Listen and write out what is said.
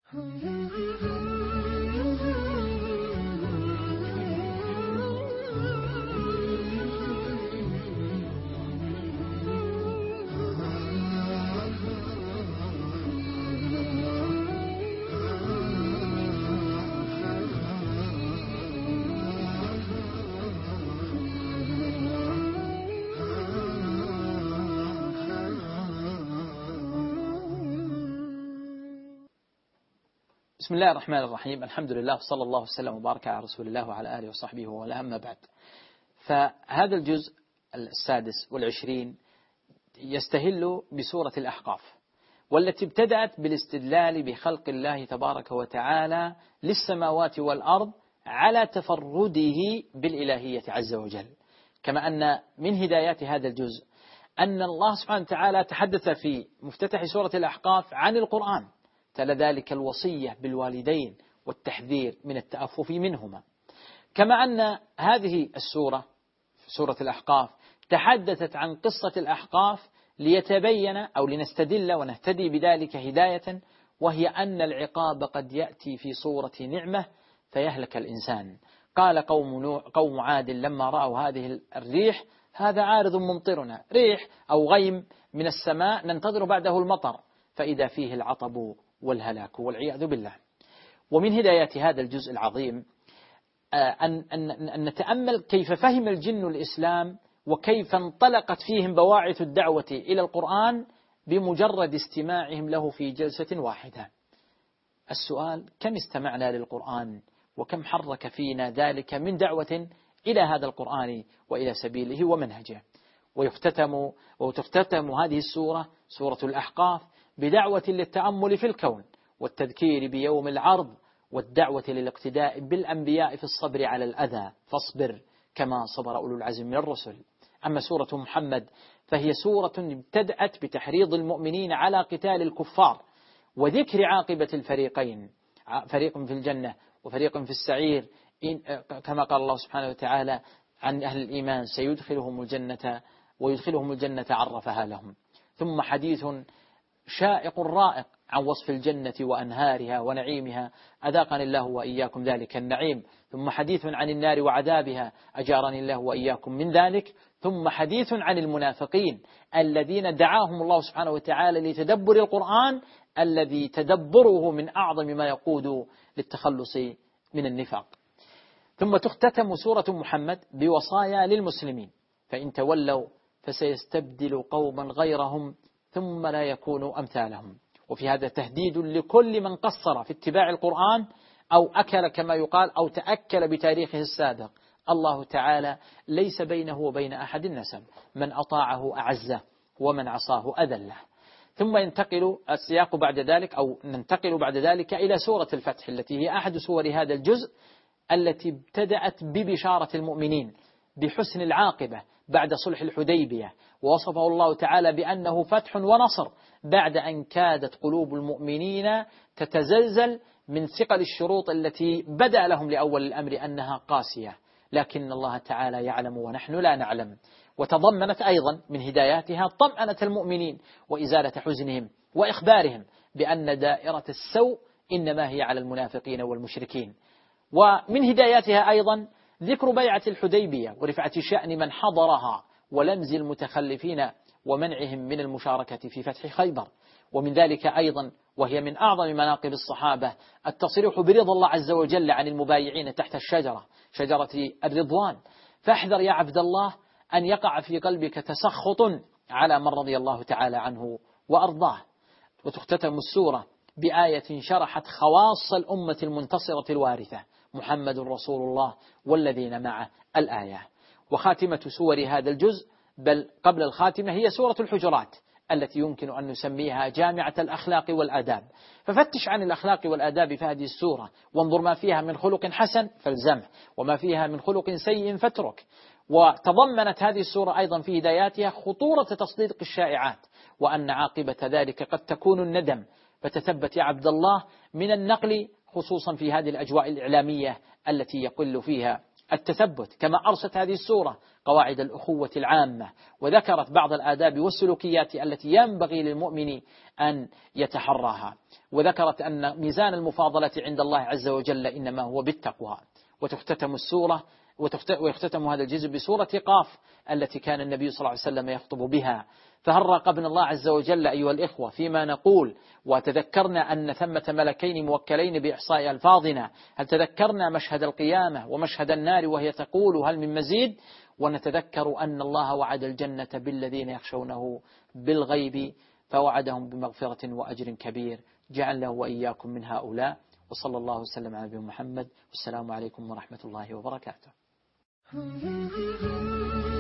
بسم الله الرحمن الرحيم. الحمد لله صلى الله وسلم وبارك على رسول الله وعلى آله وصحبه وله، أما بعد. فهذا الجزء 26 يستهل بسورة الأحقاف، والتي ابتدأت بالاستدلال بخلق الله تبارك وتعالى للسماوات والأرض على تفرده بالإلهية عز وجل. كما أن من هدايات هذا الجزء أن الله سبحانه وتعالى تحدث في مفتتح سورة الأحقاف عن القرآن، تلا ذلك الوصية بالوالدين والتحذير من التأفف منهما. كما أن هذه السورة، سورة الأحقاف، تحدثت عن قصة الأحقاف ليتبين أو لنستدل ونهتدي بذلك هداية، وهي أن العقاب قد يأتي في صورة نعمة فيهلك الإنسان. قال قوم عاد لما رأوا هذه الريح هذا عارض ممطرنا، ريح أو غيم من السماء ننتظر بعده المطر، فإذا فيه العطب والهلاك والعياذ بالله. ومن هدايات هذا الجزء العظيم أن نتأمل كيف فهم الجن الإسلام، وكيف انطلقت فيهم بواعث الدعوة إلى القرآن بمجرد استماعهم له في جلسة واحدة. السؤال: كم استمعنا للقرآن، وكم حرك فينا ذلك من دعوة إلى هذا القرآن وإلى سبيله ومنهجه؟ وتختتم هذه السورة، سورة الأحقاف، بدعوة للتأمل في الكون والتذكير بيوم العرض والدعوة للاقتداء بالأنبياء في الصبر على الأذى، فاصبر كما صبر أولو العزم من الرسل. أما سورة محمد فهي سورة ابتدأت بتحريض المؤمنين على قتال الكفار وذكر عاقبة الفريقين، فريق في الجنة وفريق في السعير، كما قال الله سبحانه وتعالى عن أهل الإيمان: سيدخلهم الجنة ويدخلهم الجنة عرفها لهم. ثم حديث شائق رائق عن وصف الجنة وأنهارها ونعيمها، أذاقني الله وإياكم ذلك النعيم. ثم حديث عن النار وعذابها، أجارني الله وإياكم من ذلك. ثم حديث عن المنافقين الذين دعاهم الله سبحانه وتعالى لتدبر القرآن، الذي تدبره من أعظم ما يقود للتخلص من النفاق. ثم تختتم سورة محمد بوصايا للمسلمين: فإن تولوا فسيستبدل قوما غيرهم ثم لا يكونوا أمثالهم. وفي هذا تهديد لكل من قصر في اتباع القرآن أو أكل كما يقال أو تأكل بتاريخه السابق. الله تعالى ليس بينه وبين أحد نسب، من أطاعه أعزه ومن عصاه أذله. ثم ينتقل السياق بعد ذلك، أو ننتقل بعد ذلك إلى سورة الفتح، التي هي أحد سور هذا الجزء، التي ابتدأت ببشارة المؤمنين بحسن العاقبة بعد صلح الحديبية، ووصفه الله تعالى بأنه فتح ونصر بعد أن كادت قلوب المؤمنين تتزلزل من ثقل الشروط التي بدأ لهم لأول الأمر أنها قاسية، لكن الله تعالى يعلم ونحن لا نعلم. وتضمنت أيضا من هداياتها طمأنة المؤمنين وإزالة حزنهم وإخبارهم بأن دائرة السوء إنما هي على المنافقين والمشركين. ومن هداياتها أيضا ذكر بيعة الحديبية ورفعة شأن من حضرها ولمز المتخلفين ومنعهم من المشاركة في فتح خيبر. ومن ذلك أيضا، وهي من أعظم مناقب الصحابة، التصريح برضا الله عز وجل عن المبايعين تحت الشجرة، شجرة الرضوان. فاحذر يا عبد الله أن يقع في قلبك تسخط على من رضي الله تعالى عنه وأرضاه. وتختتم السورة بآية شرحت خواص الأمة المنتصرة الوارثة: محمد رسول الله والذين معه، الآية. وخاتمة سور هذا الجزء، بل قبل الخاتمة، هي سورة الحجرات، التي يمكن أن نسميها جامعة الأخلاق والآداب. ففتش عن الأخلاق والآداب في هذه السورة، وانظر ما فيها من خلق حسن فالزمه، وما فيها من خلق سيء فاترك. وتضمنت هذه السورة أيضا في هداياتها خطورة تصديق الشائعات، وأن عاقبة ذلك قد تكون الندم. فتثبت يا عبد الله من النقل، خصوصا في هذه الأجواء الإعلامية التي يقل فيها التثبت، كما أرست هذه السورة قواعد الأخوة العامة، وذكرت بعض الآداب والسلوكيات التي ينبغي للمؤمن أن يتحراها، وذكرت أن ميزان المفاضلة عند الله عز وجل إنما هو بالتقوى. وتختتم السورة ويختتم هذا الجزء بسورة قاف التي كان النبي صلى الله عليه وسلم يخطب بها. فهل راقبنا الله عز وجل أيها الإخوة فيما نقول، وتذكرنا أن ثمة ملكين موكلين بإحصاء ألفاظنا؟ هل تذكرنا مشهد القيامة ومشهد النار وهي تقول هل من مزيد؟ ونتذكر أن الله وعد الجنة بالذين يخشونه بالغيب فوعدهم بمغفرة وأجر كبير. جعلنا وإياكم من هؤلاء، وصلى الله وسلم على نبينا محمد، والسلام عليكم ورحمة الله وبركاته.